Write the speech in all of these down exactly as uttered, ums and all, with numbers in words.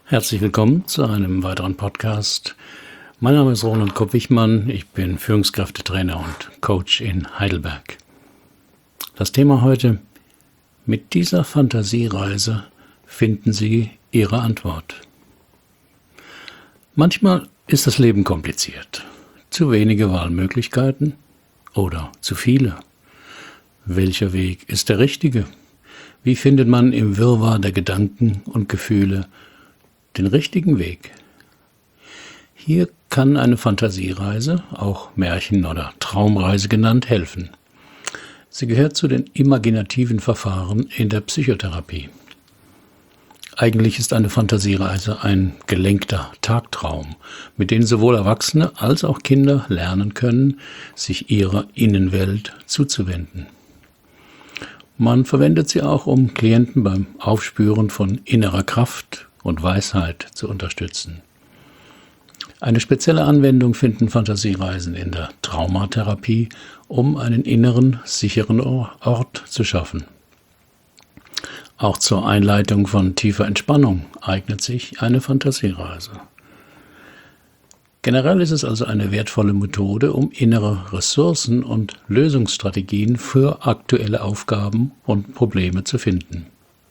Herzlich willkommen zu einem weiteren Podcast. Mein Name ist Roland Kopp-Wichmann, ich bin Führungskräftetrainer und Coach in Heidelberg. Das Thema heute: Mit dieser Fantasiereise finden Sie Ihre Antwort. Manchmal ist das Leben kompliziert. Zu wenige Wahlmöglichkeiten oder zu viele. Welcher Weg ist der richtige? Wie findet man im Wirrwarr der Gedanken und Gefühle den richtigen Weg? Hier kann eine Fantasiereise, auch Märchen- oder Traumreise genannt, helfen. Sie gehört zu den imaginativen Verfahren in der Psychotherapie. Eigentlich ist eine Fantasiereise ein gelenkter Tagtraum, mit dem sowohl Erwachsene als auch Kinder lernen können, sich ihrer Innenwelt zuzuwenden. Man verwendet sie auch, um Klienten beim Aufspüren von innerer Kraft und Weisheit zu unterstützen. Eine spezielle Anwendung finden Fantasiereisen in der Traumatherapie, um einen inneren, sicheren Ort zu schaffen. Auch zur Einleitung von tiefer Entspannung eignet sich eine Fantasiereise. Generell ist es also eine wertvolle Methode, um innere Ressourcen und Lösungsstrategien für aktuelle Aufgaben und Probleme zu finden.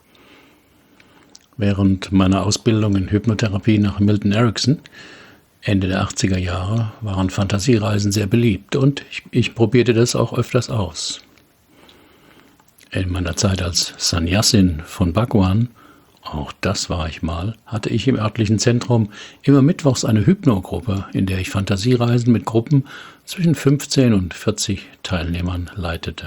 Während meiner Ausbildung in Hypnotherapie nach Milton Erickson Ende der achtziger Jahre waren Fantasiereisen sehr beliebt und ich, ich probierte das auch öfters aus. In meiner Zeit als Sannyasin von Bhagwan, auch das war ich mal, hatte ich im örtlichen Zentrum immer mittwochs eine Hypnogruppe, in der ich Fantasiereisen mit Gruppen zwischen fünfzehn und vierzig Teilnehmern leitete.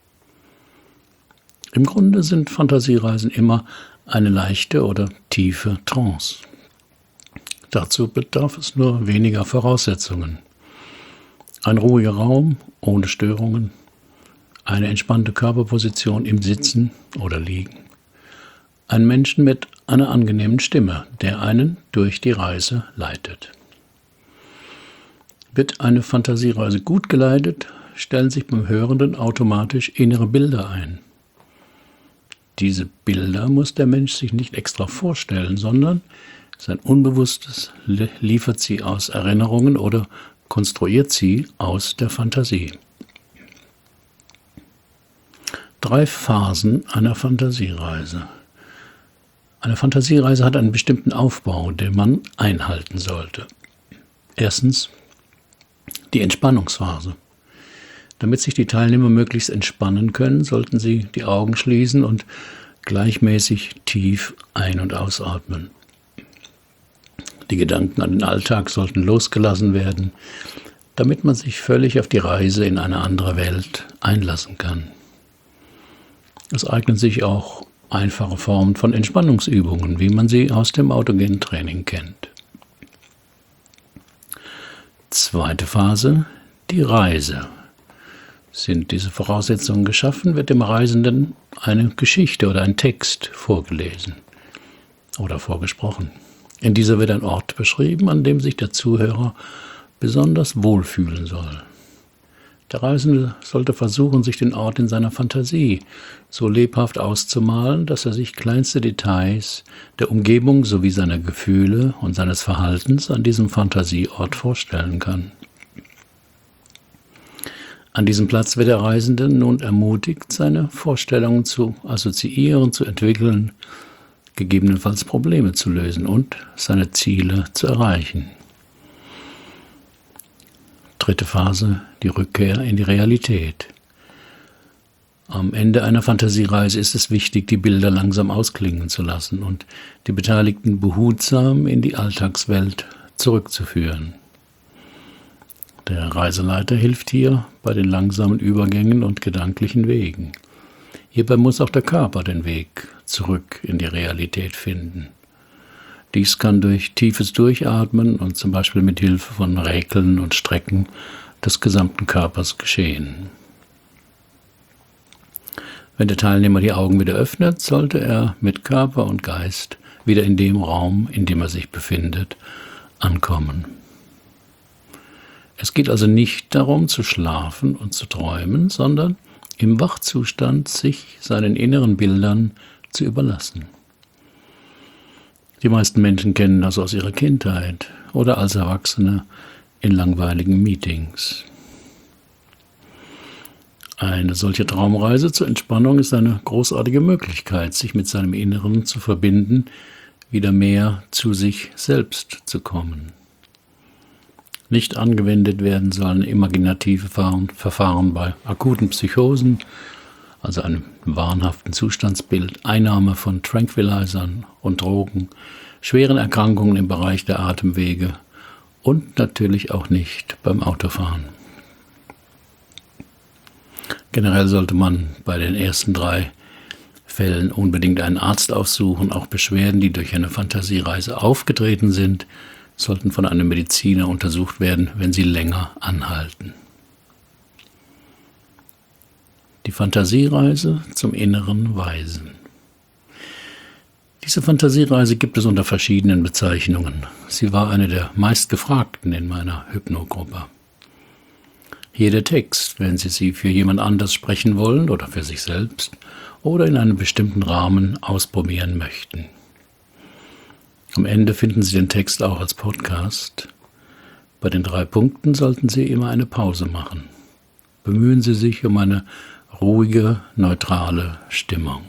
Im Grunde sind Fantasiereisen immer eine leichte oder tiefe Trance. Dazu bedarf es nur weniger Voraussetzungen. Ein ruhiger Raum ohne Störungen, eine entspannte Körperposition im Sitzen oder Liegen, ein Menschen mit einer angenehmen Stimme, der einen durch die Reise leitet. Wird eine Fantasiereise gut geleitet, stellen sich beim Hörenden automatisch innere Bilder ein. Diese Bilder muss der Mensch sich nicht extra vorstellen, sondern sein Unbewusstes liefert sie aus Erinnerungen oder konstruiert sie aus der Fantasie. Drei Phasen einer Fantasiereise. Eine Fantasiereise hat einen bestimmten Aufbau, den man einhalten sollte. Erstens die Entspannungsphase. Damit sich die Teilnehmer möglichst entspannen können, sollten sie die Augen schließen und gleichmäßig tief ein- und ausatmen. Die Gedanken an den Alltag sollten losgelassen werden, damit man sich völlig auf die Reise in eine andere Welt einlassen kann. Es eignen sich auch einfache Formen von Entspannungsübungen, wie man sie aus dem autogenen Training kennt. Zweite Phase, die Reise. Sind diese Voraussetzungen geschaffen, wird dem Reisenden eine Geschichte oder ein Text vorgelesen oder vorgesprochen. In dieser wird ein Ort beschrieben, an dem sich der Zuhörer besonders wohlfühlen soll. Der Reisende sollte versuchen, sich den Ort in seiner Fantasie so lebhaft auszumalen, dass er sich kleinste Details der Umgebung sowie seiner Gefühle und seines Verhaltens an diesem Fantasieort vorstellen kann. An diesem Platz wird der Reisende nun ermutigt, seine Vorstellungen zu assoziieren, zu entwickeln, gegebenenfalls Probleme zu lösen und seine Ziele zu erreichen. Dritte Phase, die Rückkehr in die Realität. Am Ende einer Fantasiereise ist es wichtig, die Bilder langsam ausklingen zu lassen und die Beteiligten behutsam in die Alltagswelt zurückzuführen. Der Reiseleiter hilft hier bei den langsamen Übergängen und gedanklichen Wegen. Hierbei muss auch der Körper den Weg zurück in die Realität finden. Dies kann durch tiefes Durchatmen und zum Beispiel mit Hilfe von Räkeln und Strecken des gesamten Körpers geschehen. Wenn der Teilnehmer die Augen wieder öffnet, sollte er mit Körper und Geist wieder in dem Raum, in dem er sich befindet, ankommen. Es geht also nicht darum, zu schlafen und zu träumen, sondern im Wachzustand sich seinen inneren Bildern zu überlassen. Die meisten Menschen kennen das aus ihrer Kindheit oder als Erwachsene in langweiligen Meetings. Eine solche Traumreise zur Entspannung ist eine großartige Möglichkeit, sich mit seinem Inneren zu verbinden, wieder mehr zu sich selbst zu kommen. Nicht angewendet werden sollen imaginative Verfahren bei akuten Psychosen, also einem wahnhaften Zustandsbild, Einnahme von Tranquilizern und Drogen, schweren Erkrankungen im Bereich der Atemwege und natürlich auch nicht beim Autofahren. Generell sollte man bei den ersten drei Fällen unbedingt einen Arzt aufsuchen. Auch Beschwerden, die durch eine Fantasiereise aufgetreten sind, sollten von einem Mediziner untersucht werden, wenn sie länger anhalten. Die Fantasiereise zum inneren Weisen. Diese Fantasiereise gibt es unter verschiedenen Bezeichnungen. Sie war eine der meistgefragten in meiner Hypnogruppe. Hier der Text, wenn Sie sie für jemand anders sprechen wollen oder für sich selbst oder in einem bestimmten Rahmen ausprobieren möchten. Am Ende finden Sie den Text auch als Podcast. Bei den drei Punkten sollten Sie immer eine Pause machen. Bemühen Sie sich um eine ruhige, neutrale Stimmung.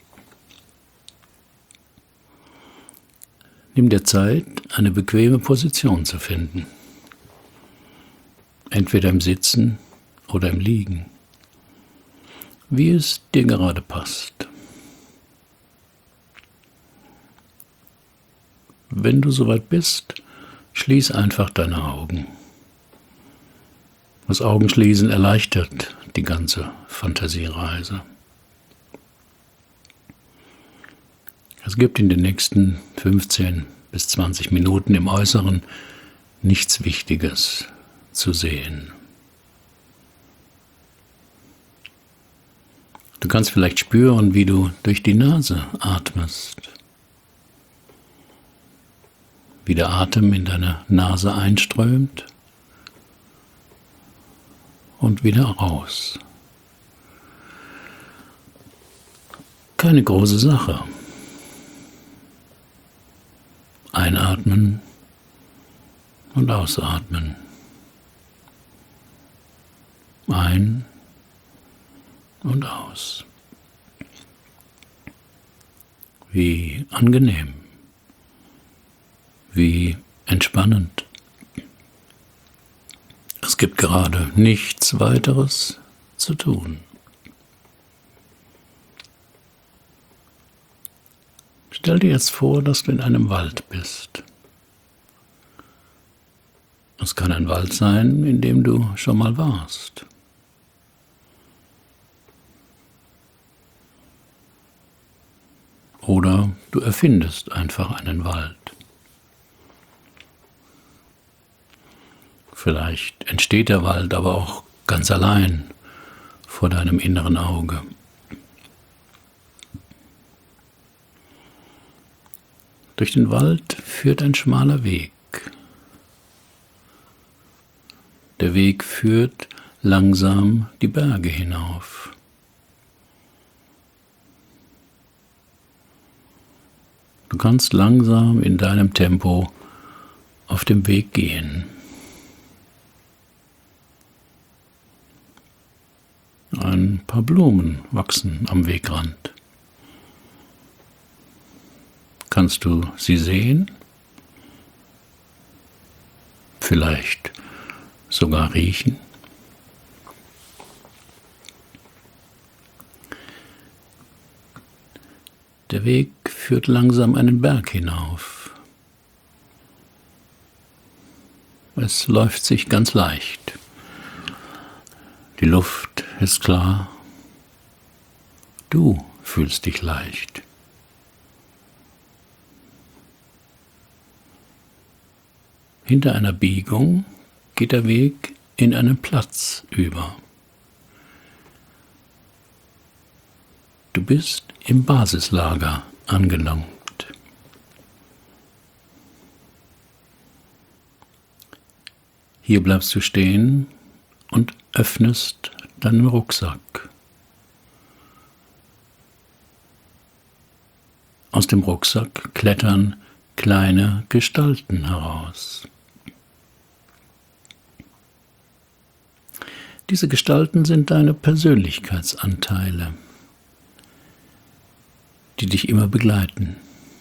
Nimm dir Zeit, eine bequeme Position zu finden. Entweder im Sitzen oder im Liegen, wie es dir gerade passt. Wenn du soweit bist, schließ einfach deine Augen. Das Augenschließen erleichtert die ganze Fantasiereise. Es gibt in den nächsten fünfzehn bis zwanzig Minuten im Äußeren nichts Wichtiges zu sehen. Du kannst vielleicht spüren, wie du durch die Nase atmest, wie der Atem in deine Nase einströmt und wieder raus. Keine große Sache. Einatmen und ausatmen. Ein und aus. Wie angenehm. Wie entspannend. Es gibt gerade nichts weiteres zu tun. Stell dir jetzt vor, dass du in einem Wald bist. Es kann ein Wald sein, in dem du schon mal warst. Oder du erfindest einfach einen Wald. Vielleicht entsteht der Wald aber auch ganz allein vor deinem inneren Auge. Durch den Wald führt ein schmaler Weg. Der Weg führt langsam die Berge hinauf. Du kannst langsam in deinem Tempo auf dem Weg gehen. Ein paar Blumen wachsen am Wegrand. Kannst du sie sehen? Vielleicht sogar riechen? Der Weg führt langsam einen Berg hinauf. Es läuft sich ganz leicht. Die Luft ist klar. Du fühlst dich leicht. Hinter einer Biegung geht der Weg in einen Platz über. Du bist im Basislager angelangt. Hier bleibst du stehen und öffnest deinen Rucksack. Aus dem Rucksack klettern kleine Gestalten heraus. Diese Gestalten sind deine Persönlichkeitsanteile, die dich immer begleiten.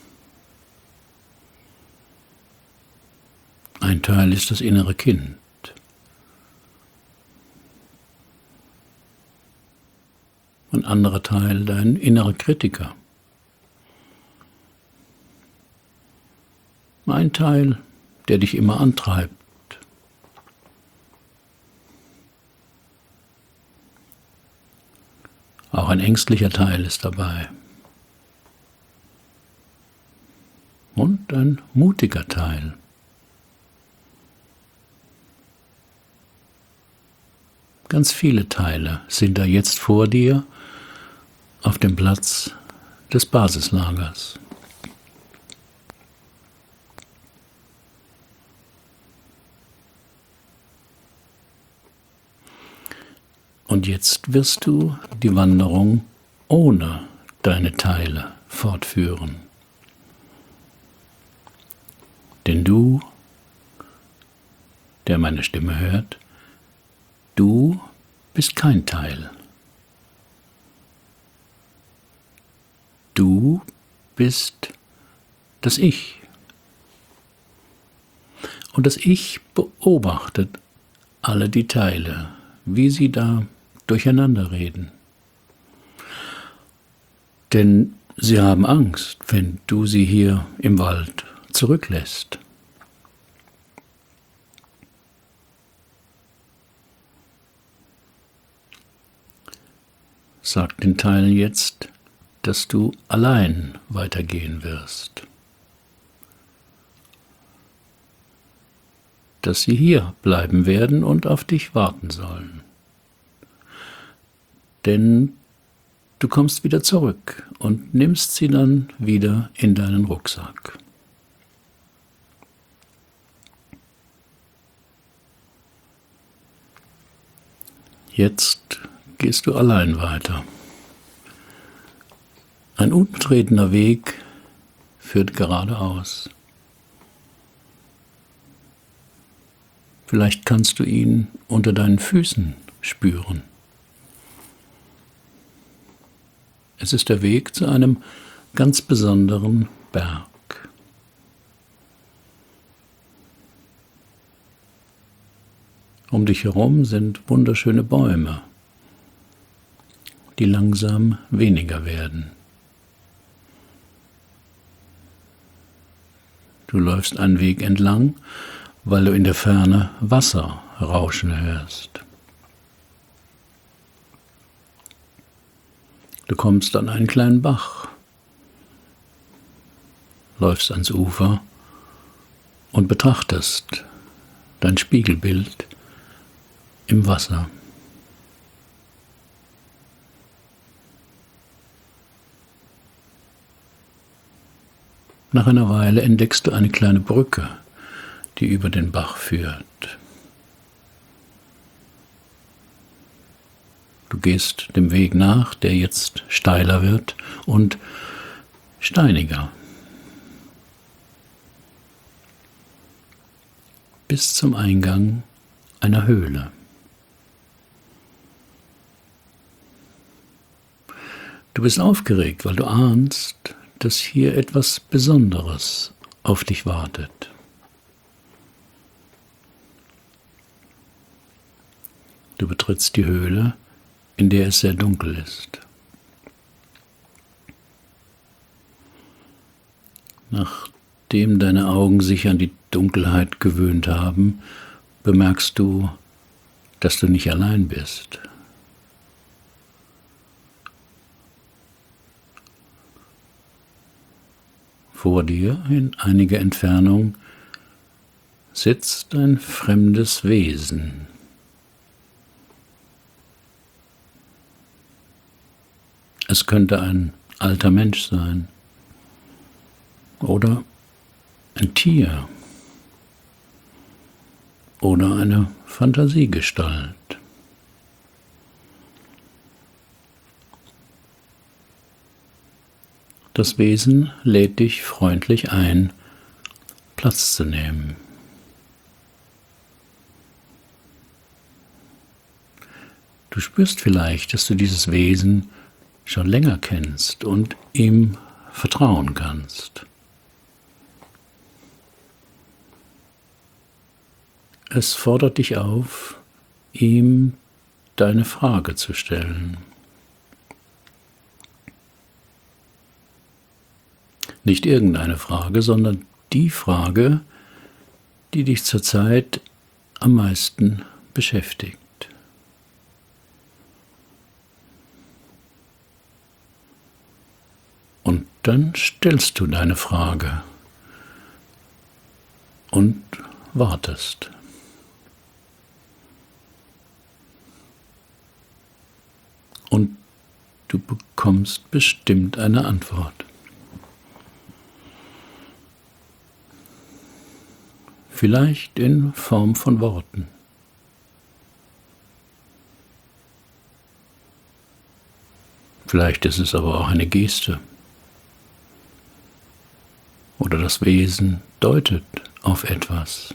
Ein Teil ist das innere Kind. Ein anderer Teil dein innerer Kritiker. Ein Teil, der dich immer antreibt. Auch ein ängstlicher Teil ist dabei. Und ein mutiger Teil. Ganz viele Teile sind da jetzt vor dir auf dem Platz des Basislagers. Und jetzt wirst du die Wanderung ohne deine Teile fortführen. Denn du, der meine Stimme hört, du bist kein Teil. Du bist das Ich. Und das Ich beobachtet alle die Teile, wie sie da durcheinander reden. Denn sie haben Angst, wenn du sie hier im Wald zurücklässt. Sag den Teilen jetzt, dass du allein weitergehen wirst. Dass sie hier bleiben werden und auf dich warten sollen. Denn du kommst wieder zurück und nimmst sie dann wieder in deinen Rucksack. Jetzt gehst du allein weiter. Ein unbetretener Weg führt geradeaus. Vielleicht kannst du ihn unter deinen Füßen spüren. Es ist der Weg zu einem ganz besonderen Berg. Um dich herum sind wunderschöne Bäume, die langsam weniger werden. Du läufst einen Weg entlang, weil du in der Ferne Wasser rauschen hörst. Du kommst an einen kleinen Bach, läufst ans Ufer und betrachtest dein Spiegelbild im Wasser. Nach einer Weile entdeckst du eine kleine Brücke, die über den Bach führt. Du gehst dem Weg nach, der jetzt steiler wird und steiniger. Bis zum Eingang einer Höhle. Du bist aufgeregt, weil du ahnst, dass hier etwas Besonderes auf dich wartet. Du betrittst die Höhle, in der es sehr dunkel ist. Nachdem deine Augen sich an die Dunkelheit gewöhnt haben, bemerkst du, dass du nicht allein bist. Vor dir, in einiger Entfernung, sitzt ein fremdes Wesen. Es könnte ein alter Mensch sein oder ein Tier oder eine Fantasiegestalt. Das Wesen lädt dich freundlich ein, Platz zu nehmen. Du spürst vielleicht, dass du dieses Wesen schon länger kennst und ihm vertrauen kannst. Es fordert dich auf, ihm deine Frage zu stellen. Nicht irgendeine Frage, sondern die Frage, die dich zurzeit am meisten beschäftigt. Und dann stellst du deine Frage und wartest. Und du bekommst bestimmt eine Antwort. Vielleicht in Form von Worten. Vielleicht ist es aber auch eine Geste. Oder das Wesen deutet auf etwas.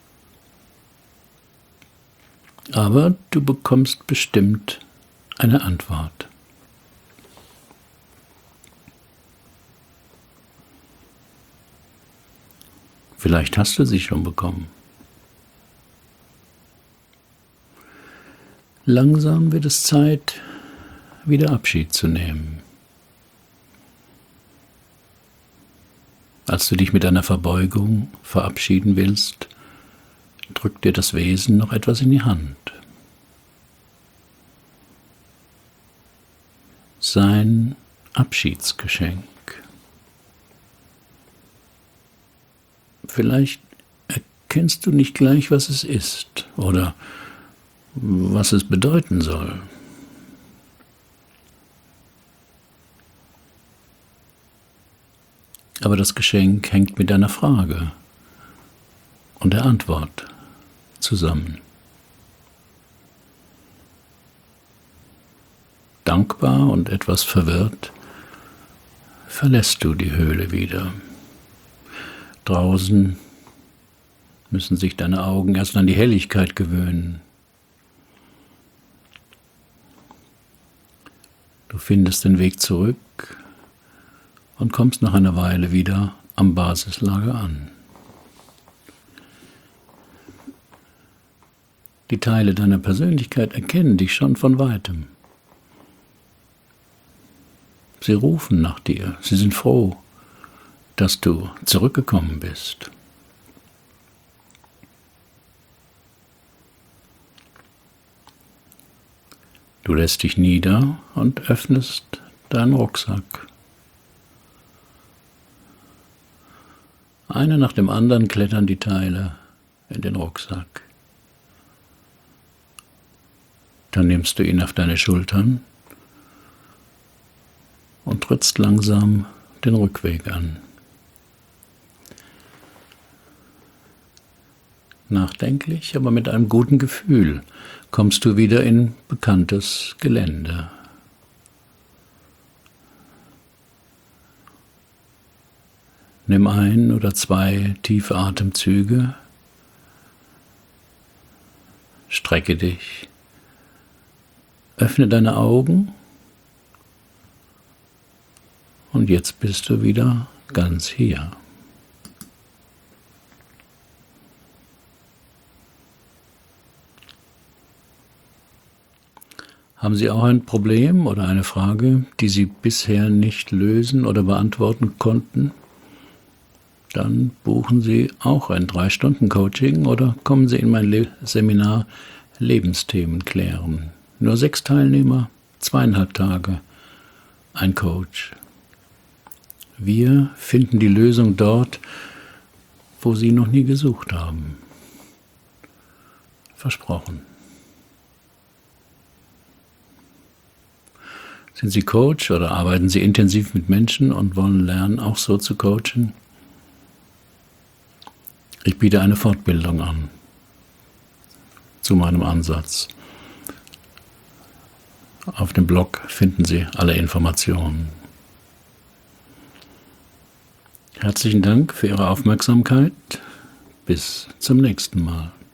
Aber du bekommst bestimmt eine Antwort. Vielleicht hast du sie schon bekommen. Langsam wird es Zeit, wieder Abschied zu nehmen. Als du dich mit einer Verbeugung verabschieden willst, drückt dir das Wesen noch etwas in die Hand. Sein Abschiedsgeschenk. Vielleicht erkennst du nicht gleich, was es ist oder was es bedeuten soll. Aber das Geschenk hängt mit deiner Frage und der Antwort zusammen. Dankbar und etwas verwirrt verlässt du die Höhle wieder. Draußen müssen sich deine Augen erst an die Helligkeit gewöhnen. Du findest den Weg zurück und kommst nach einer Weile wieder am Basislager an. Die Teile deiner Persönlichkeit erkennen dich schon von weitem. Sie rufen nach dir, sie sind froh, dass du zurückgekommen bist. Du lässt dich nieder und öffnest deinen Rucksack. Einer nach dem anderen klettern die Teile in den Rucksack. Dann nimmst du ihn auf deine Schultern und trittst langsam den Rückweg an. Nachdenklich, aber mit einem guten Gefühl kommst du wieder in bekanntes Gelände. Nimm ein oder zwei tiefe Atemzüge, strecke dich, öffne deine Augen und jetzt bist du wieder ganz hier. Haben Sie auch ein Problem oder eine Frage, die Sie bisher nicht lösen oder beantworten konnten? Dann buchen Sie auch ein drei Stunden Coaching oder kommen Sie in mein Le- Seminar Lebensthemen klären. Nur sechs Teilnehmer, zweieinhalb Tage, ein Coach. Wir finden die Lösung dort, wo Sie noch nie gesucht haben. Versprochen. Sind Sie Coach oder arbeiten Sie intensiv mit Menschen und wollen lernen, auch so zu coachen? Ich biete eine Fortbildung an zu meinem Ansatz. Auf dem Blog finden Sie alle Informationen. Herzlichen Dank für Ihre Aufmerksamkeit. Bis zum nächsten Mal.